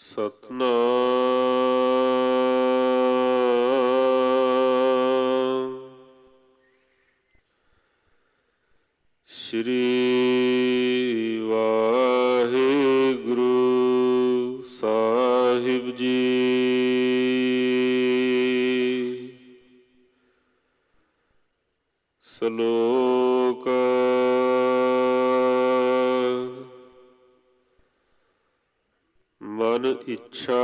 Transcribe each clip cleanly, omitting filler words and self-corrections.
ਸਤਿਨਾਮ ਸ਼੍ਰੀ ਵਾਹਿਗੁਰੂ ਸਾਹਿਬ ਜੀ। ਸ਼ਲੋਕ ਮਨ ਇੱਛਾ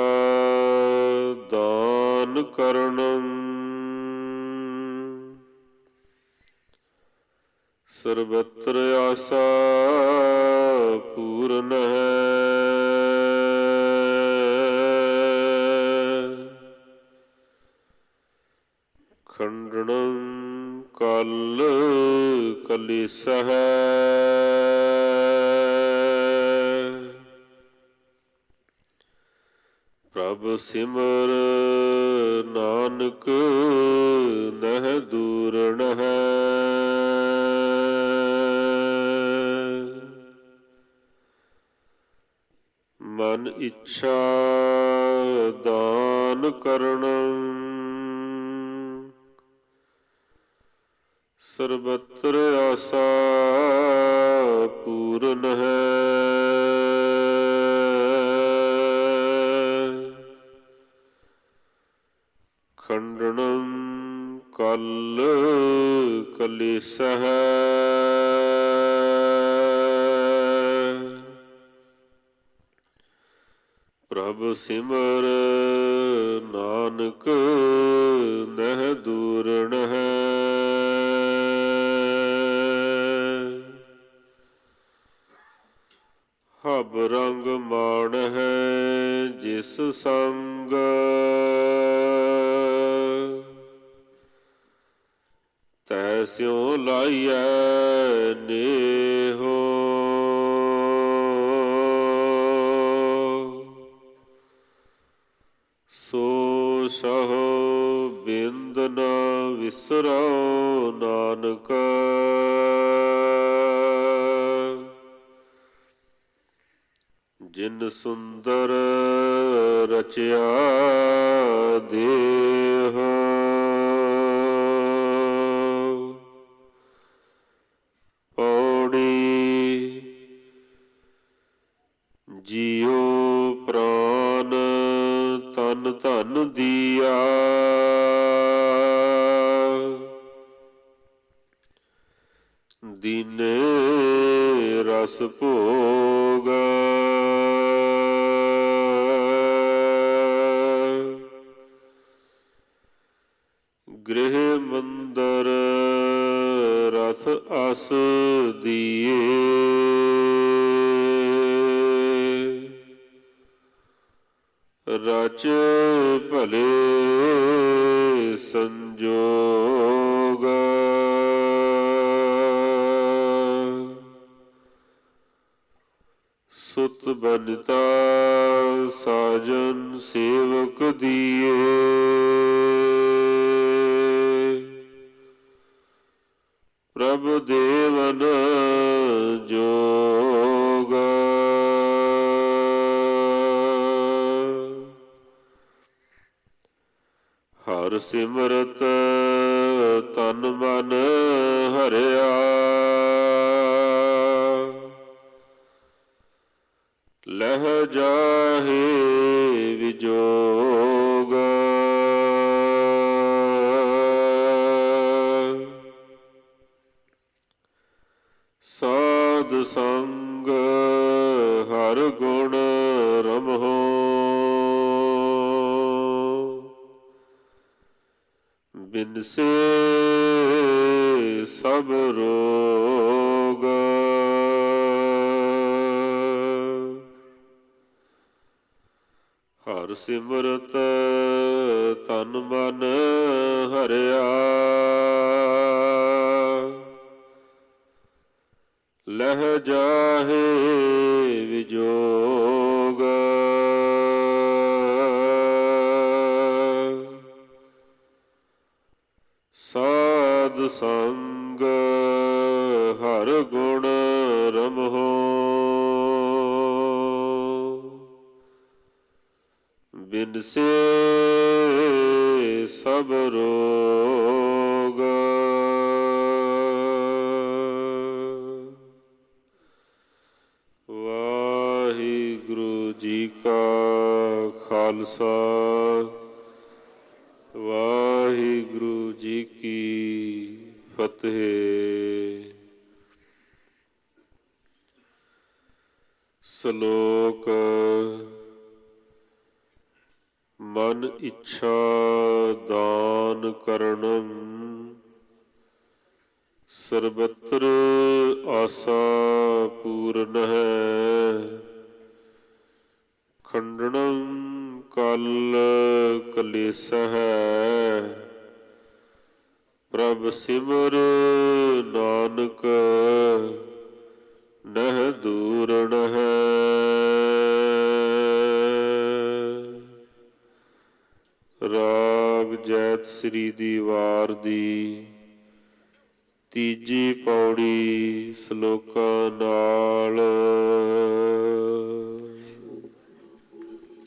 ਦਾਨ ਕਰਨੰ ਸਰਬਤਰ ਆਸਾ ਪੂਰਨ ਹੈ। ਖੰਡਨੰ ਕਲ ਕਲੇਸ਼ਹ ਪ੍ਰਭ ਸਿਮਰ ਨਾਨਕ ਨਹਿ ਦੂਰਣ ਹੈ। ਮਨ ਇੱਛਾ ਦਾਨ ਕਰਨੰ ਸਰਬਤਰ ਆਸਾ ਪੂਰਨ ਹੈ। ਖੰਡਨੰ ਕਲ ਕਲੇਸ਼ਹ ਪ੍ਰਭ ਸਿਮਰ ਨਾਨਕ ਨਹਿ ਦੂਰਣ ਹੈ। ਹਬ ਰੰਗ ਮਾਣ ਹੈ ਜਿਸ ਸੰਗ ਤੈਸਿਉ ਲਾਈਐ ਨੇਹੋ। ਸੋ ਸਹੁ ਬਿੰਦ ਨ ਵਿਸਰਉ ਨਾਨਕ ਜਿਨ ਸੁੰਦਰ ਰਚਿਆ ਦੇਹ। ਪੌੜੀ ਜੀਉ ਪ੍ਰਾਨ ਤਨ ਧਨ ਦੀਆ ਦੀਨੇ ਰਸ ਭੋਗ। ਗ੍ਰਹਿ ਮੰਦਰ ਰਥ ਅਸ ਦੀਏ ਰਚ ਭਲੇ ਸੰਜੋਗ। ਸੁਤ ਬਨਿਤਾ ਸਾਜਨ ਸੇਵਕ ਦੀਏ ਪ੍ਰਭ ਦੇਵਨ ਜੋਗ। ਹਰ ਸਿਮਰਤ ਤਨ ਮਨ ਹਰਿਆ ਲਹਿ ਜਾਹੇ ਵਿਜੋਗ। ਸਾਧ ਸੰਗ ਹਰ ਗੁਣ ਰਮਹੋ ਬਿਨਸੇ ਸਭ ਰੋਗ। ਹਰ ਸਿਮਰਤ ਤਨ ਮਨ ਹਰਿਆ ਲਹਿ ਜਾਹੇ ਵਿਜੋਗ। ਸਾਧ ਸੰਗ ਹਰ ਗੁਣ ਰਮਹੋ ਬਿਨਸੇ ਸਭ ਰੋਗ। ਵਾਹਿਗੁਰੂ ਜੀ ਕਾ ਖਾਲਸਾ, ਵਾਹਿਗੁਰੂ ਜੀ ਕੀ ਫਤਿਹ। ਸ਼ਲੋਕ। ਮਨ ਇੱਛਾ ਦਾਨ ਕਰਨੰ, ਸਰਬਤਰ ਆਸਾ ਪੂਰਨ ਹੈ। ਖੰਡਨੰ ਕਲ ਕਲੇਸਹਿ, ਪ੍ਰਭ ਸਿਮਰ ਨਾਨਕ ਨਹਿ ਦੂਰਣ ਹੈ। ਰਾਗ ਜੈਤ ਸ੍ਰੀ ਦੀ ਵਾਰ ਦੀ ਤੀਜੀ ਪੌੜੀ। ਸ਼ਲੋਕਾਂ ਨਾਲ